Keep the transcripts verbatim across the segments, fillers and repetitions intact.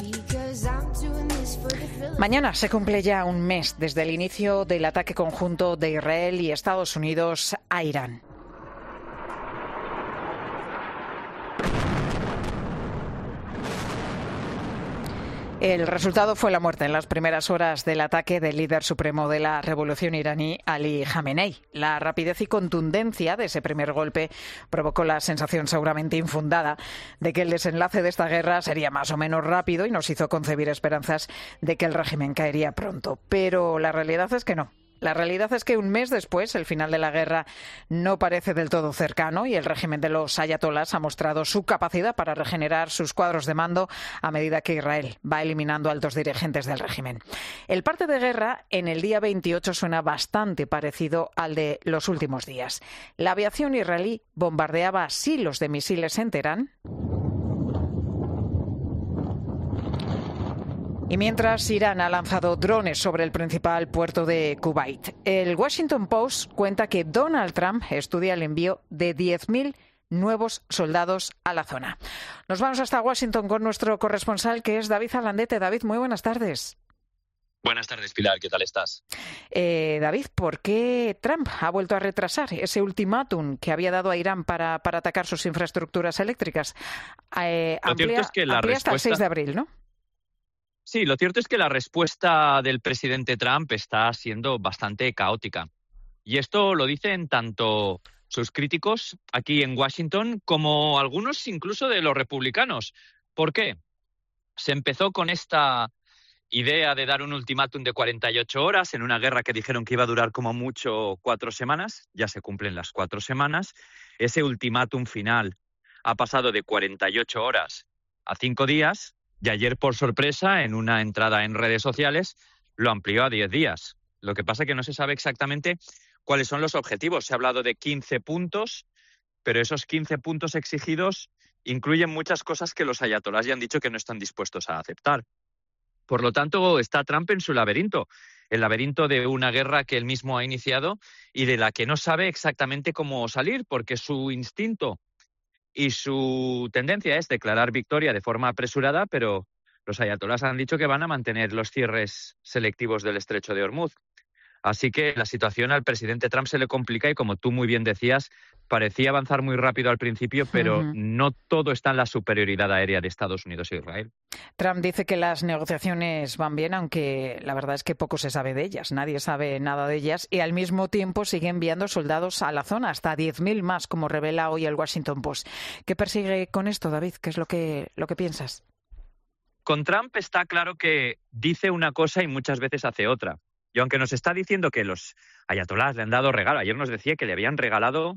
Mañana se cumple ya un mes desde el inicio del ataque conjunto de Israel y Estados Unidos a Irán. El resultado fue la muerte en las primeras horas del ataque del líder supremo de la revolución iraní, Ali Jamenei. La rapidez y contundencia de ese primer golpe provocó la sensación seguramente infundada de que el desenlace de esta guerra sería más o menos rápido y nos hizo concebir esperanzas de que el régimen caería pronto. Pero la realidad es que no. La realidad es que un mes después, el final de la guerra no parece del todo cercano y el régimen de los ayatolás ha mostrado su capacidad para regenerar sus cuadros de mando a medida que Israel va eliminando altos dirigentes del régimen. El parte de guerra en el día veintiocho suena bastante parecido al de los últimos días. La aviación israelí bombardeaba silos de misiles en Teherán. Y mientras Irán ha lanzado drones sobre el principal puerto de Kuwait, el Washington Post cuenta que Donald Trump estudia el envío de diez mil nuevos soldados a la zona. Nos vamos hasta Washington con nuestro corresponsal, que es David Alandete. David, muy buenas tardes. Buenas tardes, Pilar. ¿Qué tal estás? Eh, David, ¿por qué Trump ha vuelto a retrasar ese ultimátum que había dado a Irán para, para atacar sus infraestructuras eléctrras? Eh, Lo amplía, cierto es que la amplía respuesta... hasta el seis de abril, ¿no? Sí, lo cierto es que la respuesta del presidente Trump está siendo bastante caótica. Y esto lo dicen tanto sus críticos aquí en Washington como algunos incluso de los republicanos. ¿Por qué? Se empezó con esta idea de dar un ultimátum de cuarenta y ocho horas en una guerra que dijeron que iba a durar como mucho cuatro semanas. Ya se cumplen las cuatro semanas. Ese ultimátum final ha pasado de cuarenta y ocho horas a cinco días. Y ayer, por sorpresa, en una entrada en redes sociales, lo amplió a diez días. Lo que pasa es que no se sabe exactamente cuáles son los objetivos. Se ha hablado de quince puntos, pero esos quince puntos exigidos incluyen muchas cosas que los ayatolás ya han dicho que no están dispuestos a aceptar. Por lo tanto, está Trump en su laberinto, el laberinto de una guerra que él mismo ha iniciado y de la que no sabe exactamente cómo salir, porque su instinto y su tendencia es declarar victoria de forma apresurada, pero los ayatolás han dicho que van a mantener los cierres selectivos del estrecho de Hormuz. Así que la situación al presidente Trump se le complica y, como tú muy bien decías, parecía avanzar muy rápido al principio, pero uh-huh. no todo está en la superioridad aérea de Estados Unidos e Israel. Trump dice que las negociaciones van bien, aunque la verdad es que poco se sabe de ellas. Nadie sabe nada de ellas y al mismo tiempo sigue enviando soldados a la zona, hasta diez mil más, como revela hoy el Washington Post. ¿Qué persigue con esto, David? ¿Qué es lo que, lo que piensas? Con Trump está claro que dice una cosa y muchas veces hace otra. Y aunque nos está diciendo que los ayatolás le han dado regalo, ayer nos decía que le habían regalado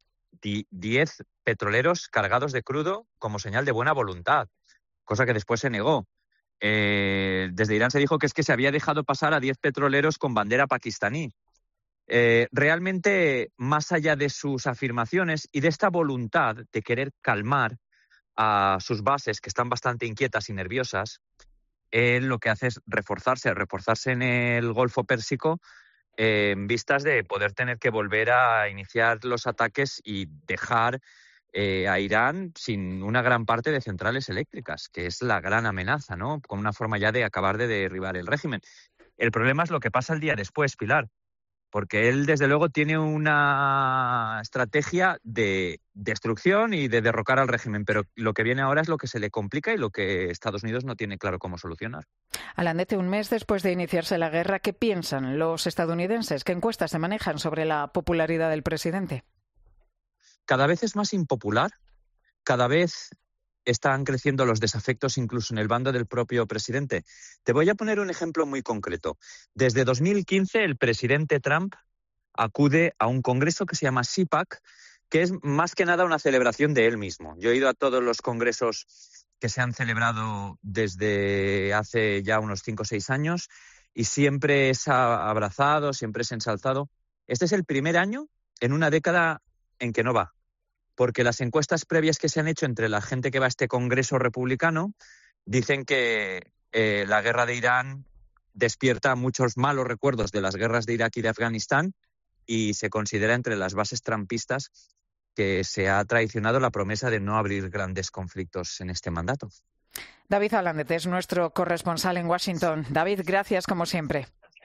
diez petroleros cargados de crudo como señal de buena voluntad, cosa que después se negó. Eh, desde Irán se dijo que es que se había dejado pasar a diez petroleros con bandera pakistaní. Eh, realmente, más allá de sus afirmaciones y de esta voluntad de querer calmar a sus bases, que están bastante inquietas y nerviosas, él lo que hace es reforzarse, reforzarse en el Golfo Pérsico eh, en vistas de poder tener que volver a iniciar los ataques y dejar eh, a Irán sin una gran parte de centrales eléctricas, que es la gran amenaza, ¿no? Con una forma ya de acabar de derribar el régimen. El problema es lo que pasa el día después, Pilar, porque él, desde luego, tiene una estrategia de destrucción y de derrocar al régimen, pero lo que viene ahora es lo que se le complica y lo que Estados Unidos no tiene claro cómo solucionar. Alandete, un mes después de iniciarse la guerra, ¿qué piensan los estadounidenses? ¿Qué encuestas se manejan sobre la popularidad del presidente? Cada vez es más impopular, cada vez están creciendo los desafectos incluso en el bando del propio presidente. Te voy a poner un ejemplo muy concreto. Desde dos mil quince el presidente Trump acude a un congreso que se llama CPAC, que es más que nada una celebración de él mismo. Yo he ido a todos los congresos que se han celebrado desde hace ya unos cinco o seis años y siempre es abrazado, siempre es ensalzado. Este es el primer año en una década en que no va, porque las encuestas previas que se han hecho entre la gente que va a este congreso republicano dicen que eh, la guerra de Irán despierta muchos malos recuerdos de las guerras de Irak y de Afganistán y se considera entre las bases trumpistas que se ha traicionado la promesa de no abrir grandes conflictos en este mandato. David Alandete es nuestro corresponsal en Washington. David, gracias como siempre.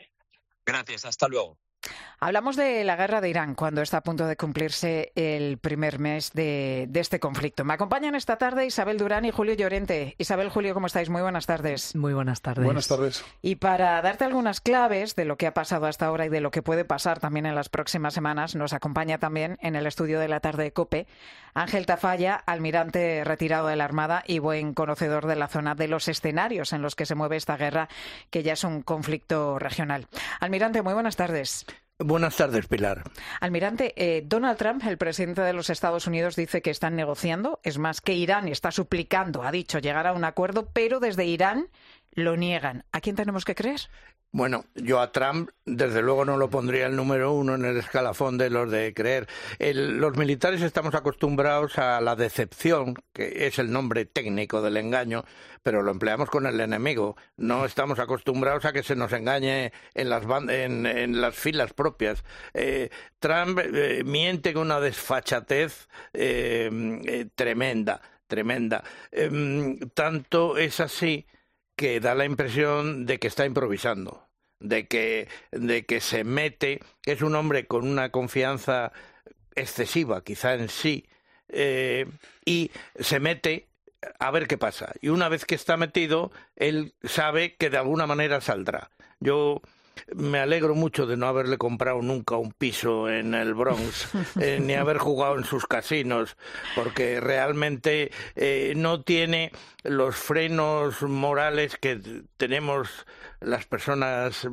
Gracias, hasta luego. Hablamos de la guerra de Irán cuando está a punto de cumplirse el primer mes de, de este conflicto. Me acompañan esta tarde Isabel Durán y Julio Llorente. Isabel, Julio, ¿cómo estáis? Muy buenas tardes. Muy buenas tardes. Buenas tardes. Y para darte algunas claves de lo que ha pasado hasta ahora y de lo que puede pasar también en las próximas semanas, nos acompaña también en el estudio de la tarde de COPE Ángel Tafalla, almirante retirado de la Armada y buen conocedor de la zona, de los escenarios en los que se mueve esta guerra, que ya es un conflicto regional. Almirante, muy buenas tardes. Buenas tardes, Pilar. Almirante, eh, Donald Trump, el presidente de los Estados Unidos, dice que están negociando. Es más, que Irán está suplicando, ha dicho, llegar a un acuerdo, pero desde Irán lo niegan. ¿A quién tenemos que creer? Bueno, yo a Trump, desde luego, no lo pondría el número uno en el escalafón de los de creer. El, los militares estamos acostumbrados a la decepción, que es el nombre técnico del engaño, pero lo empleamos con el enemigo. No estamos acostumbrados a que se nos engañe en las, en, en las filas propias. Eh, Trump eh, miente con una desfachatez eh, eh, tremenda, tremenda. Eh, tanto es así que da la impresión de que está improvisando, de que, de que se mete, que es un hombre con una confianza excesiva, quizá en sí, eh, y se mete a ver qué pasa. Y una vez que está metido, él sabe que de alguna manera saldrá. Yo me alegro mucho de no haberle comprado nunca un piso en el Bronx, eh, ni haber jugado en sus casinos, porque realmente eh, no tiene los frenos morales que tenemos las personas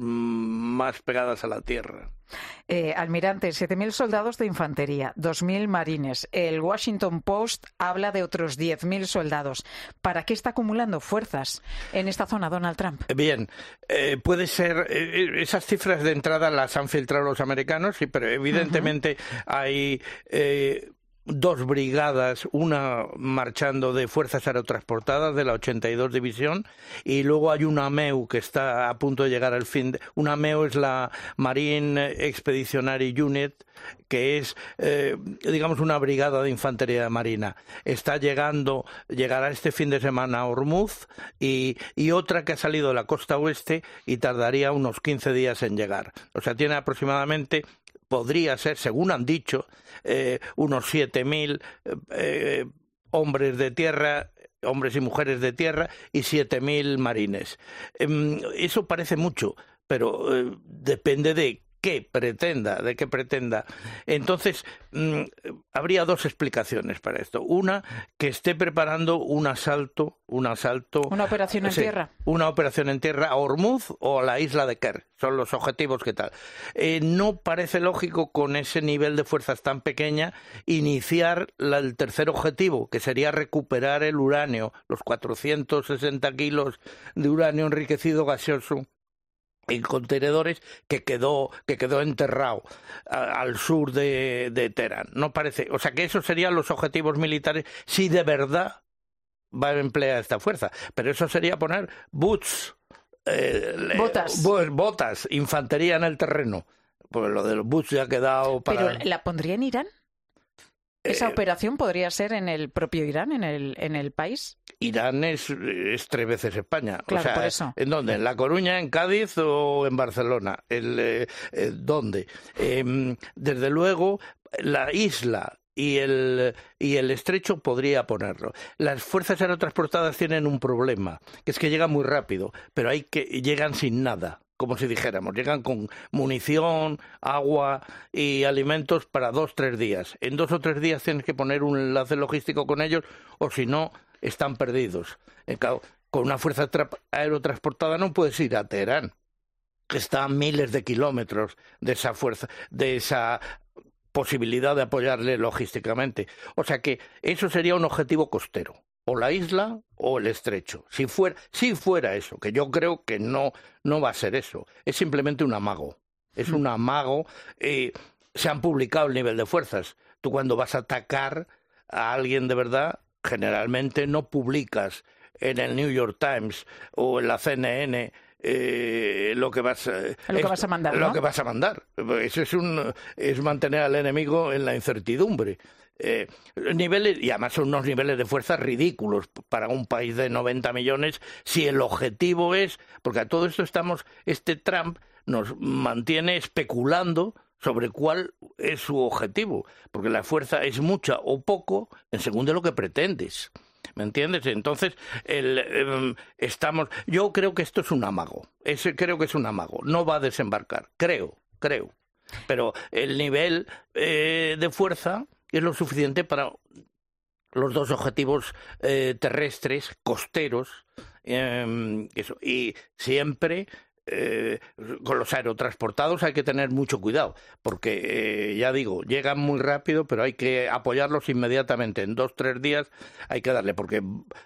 más pegadas a la tierra. Eh, almirante, siete mil soldados de infantería, dos mil marines. El Washington Post habla de otros diez mil soldados. ¿Para qué está acumulando fuerzas en esta zona Donald Trump? Bien, eh, puede ser... Eh, esas cifras de entrada las han filtrado los americanos, sí, pero evidentemente uh-huh. hay... Eh, dos brigadas, una marchando de fuerzas aerotransportadas de la ochenta y dos División, y luego hay una M E U que está a punto de llegar al fin. De, una M E U es la Marine Expeditionary Unit, que es, eh, digamos, una brigada de infantería marina. Está llegando, llegará este fin de semana a Hormuz, y, y otra que ha salido de la costa oeste y tardaría unos quince días en llegar. O sea, tiene aproximadamente... podría ser, según han dicho, eh, unos siete mil eh, hombres de tierra, hombres y mujeres de tierra, y siete mil marines. Eh, eso parece mucho, pero eh, depende de qué pretenda, de qué pretenda. Entonces, mmm, habría dos explicaciones para esto. Una, que esté preparando un asalto, un asalto... Una operación en sí, tierra. Una operación en tierra a Hormuz o a la isla de Kerr. Son los objetivos que tal. Eh, no parece lógico, con ese nivel de fuerzas tan pequeña, iniciar la, el tercer objetivo, que sería recuperar el uranio, los cuatrocientos sesenta kilos de uranio enriquecido gaseoso en contenedores que quedó que quedó enterrado a, al sur de, de Teherán. No parece, o sea que esos serían los objetivos militares si de verdad va a emplear esta fuerza. Pero eso sería poner boots, eh, botas, eh, botas, infantería en el terreno. Pues lo de los boots ya ha quedado para. ¿Pero la pondría en Irán? ¿Esa eh, operación podría ser en el propio Irán, en el en el país? Irán es, es tres veces España. Claro, o sea, por eso. ¿En dónde? ¿En La Coruña, en Cádiz o en Barcelona? El, eh, eh, ¿Dónde? Eh, desde luego, la isla y el, y el estrecho podría ponerlo. Las fuerzas aerotransportadas tienen un problema, que es que llegan muy rápido, pero hay que llegan sin nada. Como si dijéramos, llegan con munición, agua y alimentos para dos, tres días. En dos o tres días tienes que poner un enlace logístico con ellos, o si no, están perdidos. Con una fuerza aerotransportada no puedes ir a Teherán, que está a miles de kilómetros de esa fuerza, de esa posibilidad de apoyarle logísticamente. O sea que eso sería un objetivo costero. O la isla o el estrecho. Si fuera, si fuera eso, que yo creo que no, no va a ser eso. Es simplemente un amago. Es un amago. Eh, se han publicado el nivel de fuerzas. Tú cuando vas a atacar a alguien de verdad, generalmente no publicas en el New York Times o en la C N N eh, lo que vas, eh, lo que vas a mandar, lo ¿no? que vas a mandar. Eso es un es mantener al enemigo en la incertidumbre. eh, niveles, y además son unos niveles de fuerza ridículos para un país de noventa millones, si el objetivo es, porque a todo esto estamos, este Trump nos mantiene especulando sobre cuál es su objetivo, porque la fuerza es mucha o poco en según de lo que pretendes. ¿Me entiendes? Entonces, el, eh, estamos... Yo creo que esto es un amago. Ese creo que es un amago. No va a desembarcar. Creo, creo. Pero el nivel eh, de fuerza es lo suficiente para los dos objetivos eh, terrestres, costeros, eh, eso. Y siempre... Eh, con los aerotransportados hay que tener mucho cuidado, porque eh, ya digo, llegan muy rápido, pero hay que apoyarlos inmediatamente. En dos, tres días hay que darle, porque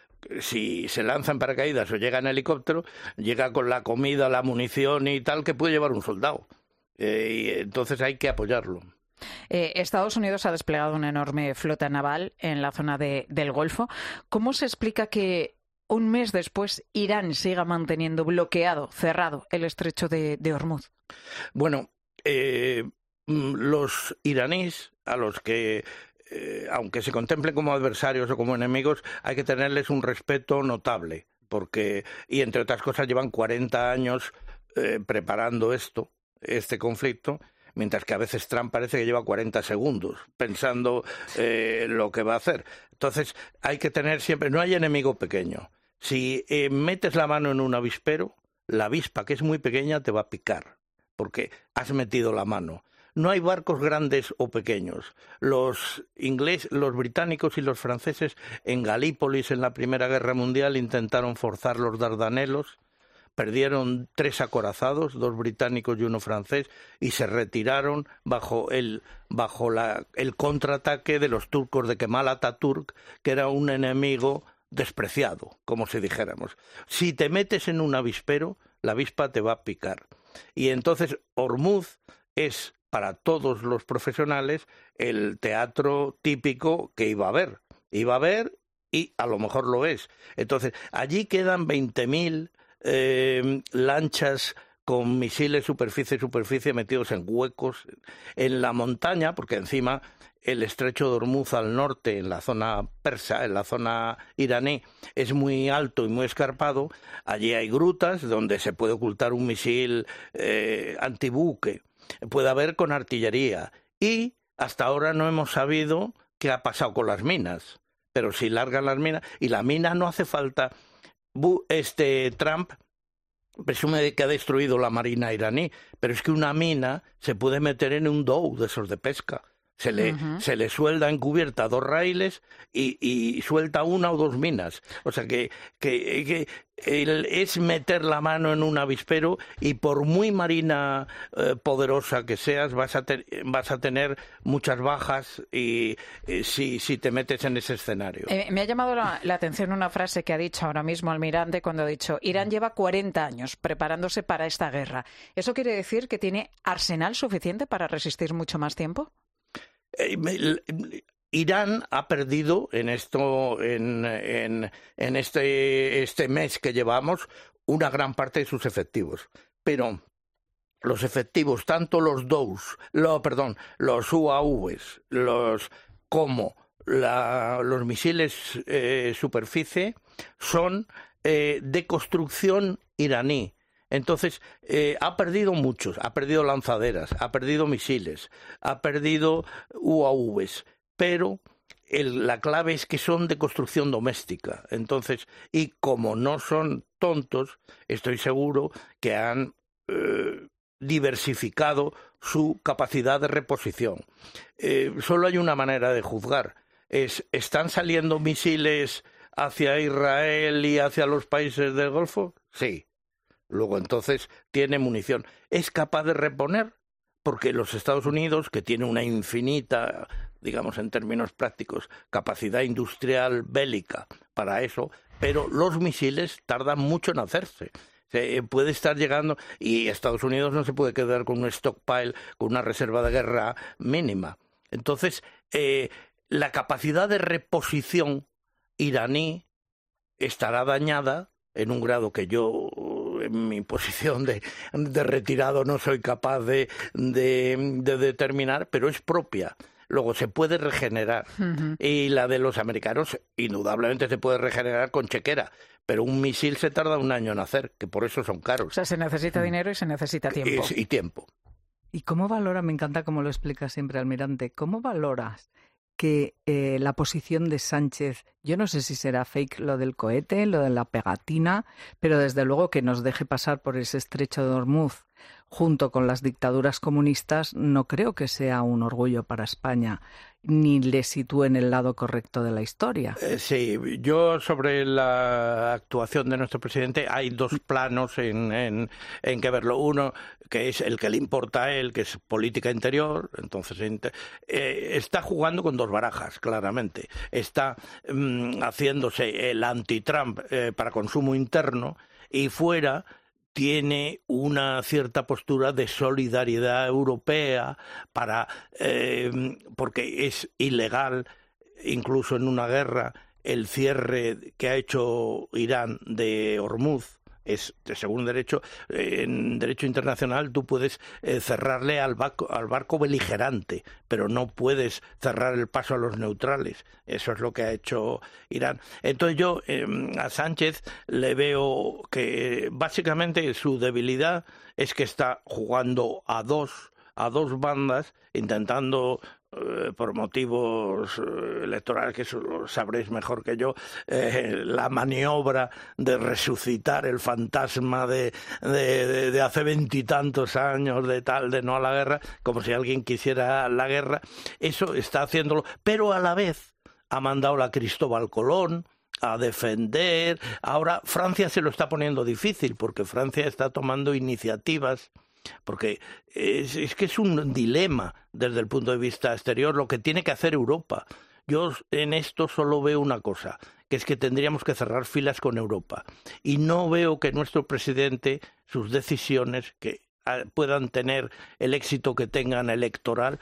si se lanzan paracaídas o llega en helicóptero, llega con la comida, la munición y tal que puede llevar un soldado. Eh, y entonces hay que apoyarlo. Eh, Estados Unidos ha desplegado una enorme flota naval en la zona de, del Golfo. ¿Cómo se explica que un mes después Irán siga manteniendo bloqueado, cerrado, el estrecho de, de Hormuz? Bueno, eh, los iraníes, a los que, eh, aunque se contemplen como adversarios o como enemigos, hay que tenerles un respeto notable, porque, y entre otras cosas, llevan cuarenta años eh, preparando esto, este conflicto, mientras que a veces Trump parece que lleva cuarenta segundos pensando eh, lo que va a hacer. Entonces, hay que tener siempre... No hay enemigo pequeño. Si eh, metes la mano en un avispero, la avispa, que es muy pequeña, te va a picar, porque has metido la mano. No hay barcos grandes o pequeños. Los ingleses, los británicos y los franceses en Galípolis en la Primera Guerra Mundial intentaron forzar los Dardanelos, perdieron tres acorazados, dos británicos y uno francés, y se retiraron bajo el bajo la, el contraataque de los turcos de Kemal Atatürk, que era un enemigo despreciado, como si dijéramos. Si te metes en un avispero, la avispa te va a picar. Y entonces Hormuz es, para todos los profesionales, el teatro típico que iba a haber. Iba a haber y a lo mejor lo es. Entonces, allí quedan veinte mil eh, lanchas con misiles superficie-superficie metidos en huecos en la montaña, porque encima el estrecho de Hormuz al norte, en la zona persa, en la zona iraní, es muy alto y muy escarpado. Allí hay grutas donde se puede ocultar un misil eh, antibuque. Puede haber con artillería. Y hasta ahora no hemos sabido qué ha pasado con las minas. Pero si largan las minas, y la mina no hace falta... Este Trump presume que ha destruido la marina iraní, pero es que una mina se puede meter en un dow de esos de pesca. Se le, uh-huh. se le suelda en cubierta dos raíles y, y suelta una o dos minas. O sea que, que, que el, es meter la mano en un avispero, y por muy marina eh, poderosa que seas, vas a, te, vas a tener muchas bajas y, eh, si, si te metes en ese escenario. Eh, me ha llamado la, la atención una frase que ha dicho ahora mismo Almirante cuando ha dicho: Irán lleva cuarenta años preparándose para esta guerra. ¿Eso quiere decir que tiene arsenal suficiente para resistir mucho más tiempo? Irán ha perdido en esto, en, en, en este, este mes que llevamos, una gran parte de sus efectivos. Pero los efectivos, tanto los dows, lo, perdón, los U A Vs, los como la, los misiles eh, superficie, son eh, de construcción iraní. Entonces, eh, ha perdido muchos, ha perdido lanzaderas, ha perdido misiles, ha perdido U A Vs, pero el, la clave es que son de construcción doméstica. Entonces, y como no son tontos, estoy seguro que han eh, diversificado su capacidad de reposición. Eh, solo hay una manera de juzgar. Es, ¿están saliendo misiles hacia Israel y hacia los países del Golfo? Sí. Luego, entonces, tiene munición. ¿Es capaz de reponer? Porque los Estados Unidos, que tiene una infinita, digamos en términos prácticos, capacidad industrial bélica para eso, pero los misiles tardan mucho en hacerse. Se puede estar llegando, y Estados Unidos no se puede quedar con un stockpile, con una reserva de guerra mínima. Entonces, eh, la capacidad de reposición iraní estará dañada en un grado que yo, en mi posición de, de retirado, no soy capaz de, de, de determinar, pero es propia. Luego se puede regenerar. Uh-huh. Y la de los americanos, indudablemente se puede regenerar con chequera. Pero un misil se tarda un año en hacer, que por eso son caros. O sea, se necesita dinero y se necesita tiempo. Y, y tiempo. ¿Y cómo valora, me encanta cómo lo explica siempre, almirante, cómo valoras que eh, la posición de Sánchez, yo no sé si será fake lo del cohete, lo de la pegatina, pero desde luego que nos deje pasar por ese estrecho de Hormuz junto con las dictaduras comunistas, no creo que sea un orgullo para España, ni le sitúe en el lado correcto de la historia. Eh, sí, yo sobre la actuación de nuestro presidente hay dos planos en, en, en que verlo. Uno, que es el que le importa a él, que es política interior, entonces eh, está jugando con dos barajas, claramente. Está mm, haciéndose el anti-Trump eh, para consumo interno y fuera tiene una cierta postura de solidaridad europea para eh, porque es ilegal, incluso en una guerra, el cierre que ha hecho Irán de Hormuz. Es, según derecho, eh, en derecho internacional, tú puedes eh, cerrarle al barco, al barco beligerante, pero no puedes cerrar el paso a los neutrales. Eso es lo que ha hecho Irán. Entonces yo eh, a Sánchez le veo que básicamente su debilidad es que está jugando a dos, a dos bandas, intentando por motivos electorales, que eso lo sabréis mejor que yo, eh, la maniobra de resucitar el fantasma de, de, de, de hace veintitantos años, de tal, de no a la guerra, como si alguien quisiera la guerra. Eso está haciéndolo, pero a la vez ha mandado a Cristóbal Colón a defender. Ahora Francia se lo está poniendo difícil, porque Francia está tomando iniciativas, porque es, es que es un dilema desde el punto de vista exterior lo que tiene que hacer Europa. Yo en esto solo veo una cosa, que es que tendríamos que cerrar filas con Europa. Y no veo que nuestro presidente, sus decisiones, que puedan tener el éxito que tengan electoral,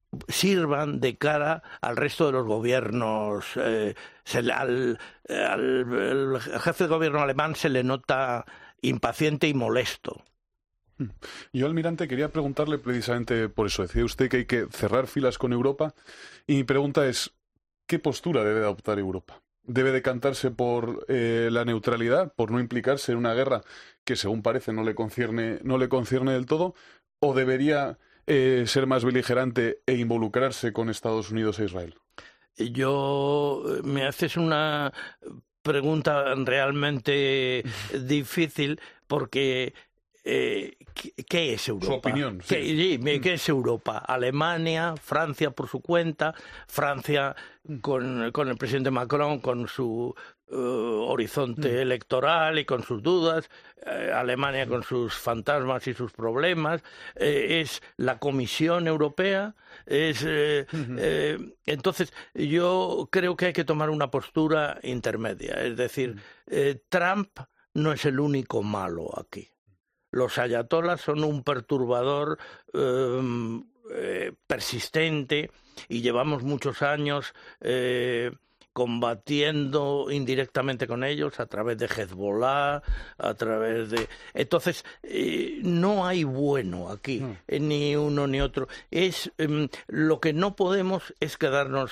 sirvan de cara al resto de los gobiernos. Eh, se, al, al, al jefe de gobierno alemán se le nota impaciente y molesto. Yo, almirante, quería preguntarle precisamente por eso. Decía usted que hay que cerrar filas con Europa y mi pregunta es, ¿qué postura debe adoptar Europa? ¿Debe decantarse por eh, la neutralidad, por no implicarse en una guerra que, según parece, no le concierne, no le concierne del todo? ¿O debería eh, ser más beligerante e involucrarse con Estados Unidos e Israel? Yo, me haces una pregunta realmente difícil porque... Eh, ¿qué es Europa? Su opinión. ¿Qué, sí. ¿Qué es Europa? Alemania, Francia por su cuenta, Francia con, con el presidente Macron, con su uh, horizonte mm. electoral y con sus dudas, eh, Alemania con sus fantasmas y sus problemas, eh, es la Comisión Europea, es eh, mm-hmm. eh, entonces yo creo que hay que tomar una postura intermedia, es decir, mm. eh, Trump no es el único malo aquí. Los ayatolas son un perturbador eh, eh, persistente y llevamos muchos años eh, combatiendo indirectamente con ellos a través de Hezbollah, a través de... Entonces, eh, no hay bueno aquí, eh, ni uno ni otro. Es eh, lo que no podemos es quedarnos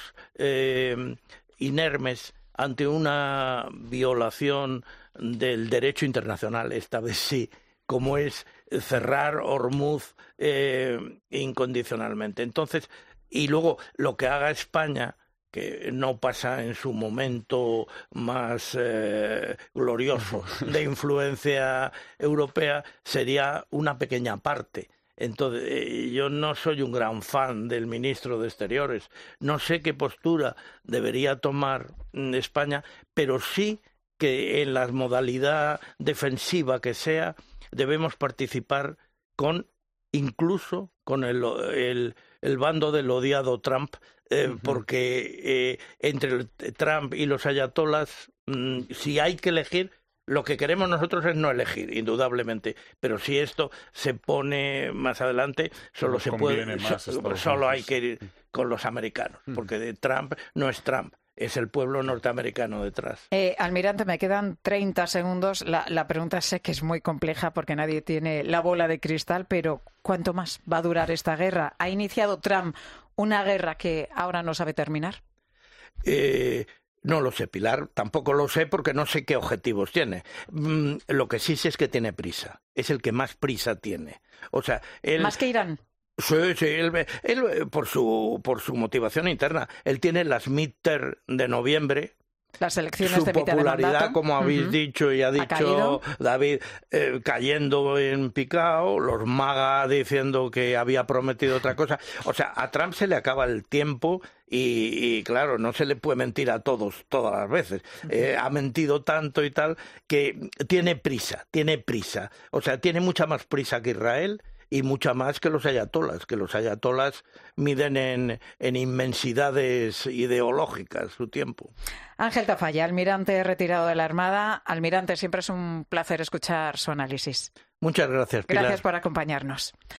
eh, inermes ante una violación del derecho internacional, esta vez sí, como es cerrar Hormuz eh, incondicionalmente. Entonces, y luego lo que haga España, que no pasa en su momento más eh, glorioso de influencia europea, sería una pequeña parte. Entonces, eh, yo no soy un gran fan del ministro de Exteriores. No sé qué postura debería tomar España, pero sí que en la modalidad defensiva que sea, debemos participar con, incluso con el, el, el bando del odiado Trump, eh, uh-huh. porque eh, entre Trump y los ayatolas, mmm, si hay que elegir, lo que queremos nosotros es no elegir, indudablemente, pero si esto se pone más adelante, solo Nos se puede, so, solo hay que ir con los americanos, uh-huh. porque de Trump no es Trump. Es el pueblo norteamericano detrás. Eh, almirante, me quedan treinta segundos. La, la pregunta sé que es muy compleja porque nadie tiene la bola de cristal, pero ¿cuánto más va a durar esta guerra? ¿Ha iniciado Trump ¿Una guerra que ahora no sabe terminar? Eh... No lo sé, Pilar, tampoco lo sé porque no sé qué objetivos tiene. Mm, lo que sí sé es que tiene prisa, es el que más prisa tiene. O sea, él... ¿Más que Irán? Sí, sí, él, él por su por su motivación interna, él tiene las midterm de noviembre. Las elecciones su de mitad de popularidad, mandato, como habéis uh-huh. dicho y ha dicho ¿Ha David, eh, cayendo en picado, los magas diciendo que había prometido otra cosa. O sea, a Trump se le acaba el tiempo y, y claro, no se le puede mentir a todos todas las veces. Eh, ha mentido tanto y tal que tiene prisa, tiene prisa. O sea, tiene mucha más prisa que Israel. Y mucha más que los ayatolas, que los ayatolas miden en, en inmensidades ideológicas su tiempo. Ángel Tafalla, almirante retirado de la Armada. Almirante, siempre es un placer escuchar su análisis. Muchas gracias, Pilar. Gracias por acompañarnos.